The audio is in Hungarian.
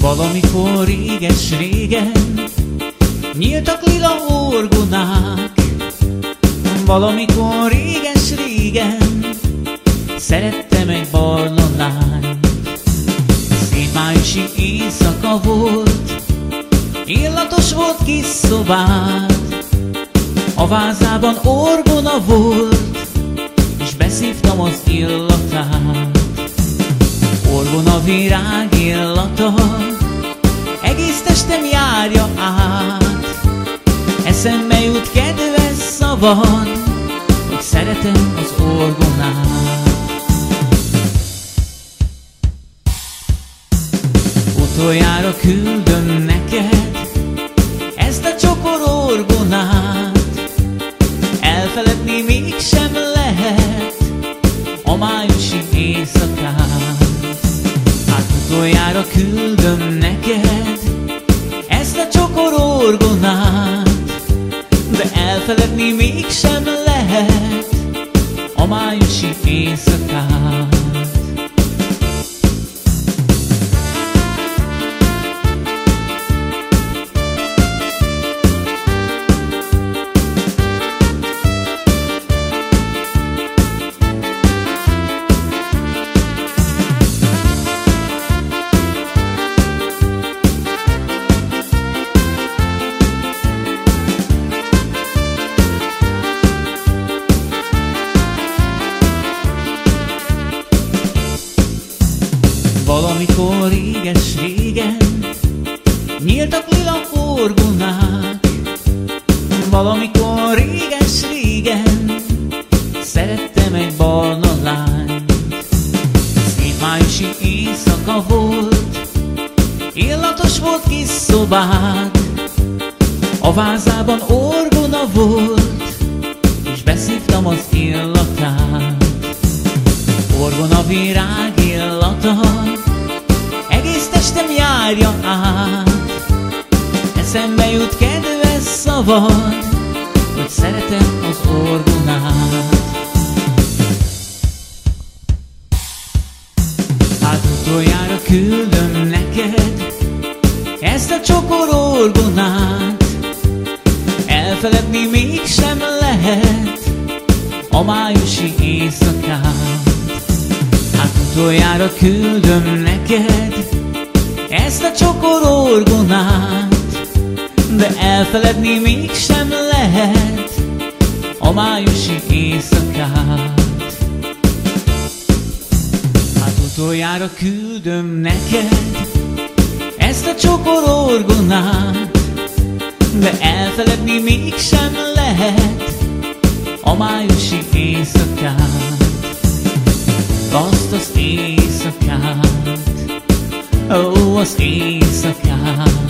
Valamikor réges-régen nyíltak lila orgonák. Valamikor réges-régen szerettem egy barna lányt. Szép májusi éjszaka volt, illatos volt kis szobád. A vázában orgona volt, és beszívtam az illatát. Orgona virág illata egész testem járja át. Eszembe jut kedves szavad, hogy szeretem az orgonát. Utoljára küldöm neked ezt a csokor orgonát. Elfeledni mégsem lehet a májusi éjszakát. Hát utoljára küldöm neked ezt a csokor orgonát, de elfeledni mégsem lehet a májusi éjszakát. Valamikor réges-régen nyíltak lila orgonák. Valamikor réges-régen szerettem egy barna lányt. Szép májusi éjszaka volt, illatos volt kis szobád. A vázában orgona volt, és beszívtam az illatát. Orgona virág illata egész testem járja át. Eszembe jut kedves szavad, hogy szeretem az orgonát. Hát utoljára küldöm neked ezt a csokor orgonát. Elfeledni mégsem lehet a májusi éjszakát. Hát utoljára küldöm neked ezt a csokor orgonát, de elfeledni mégsem lehet a májusi éjszakát. Hát utoljára küldöm neked ezt a csokor orgonát, de elfeledni mégsem lehet a májusi éjszakát. Azt az éjszakát, ó, az éjszakát.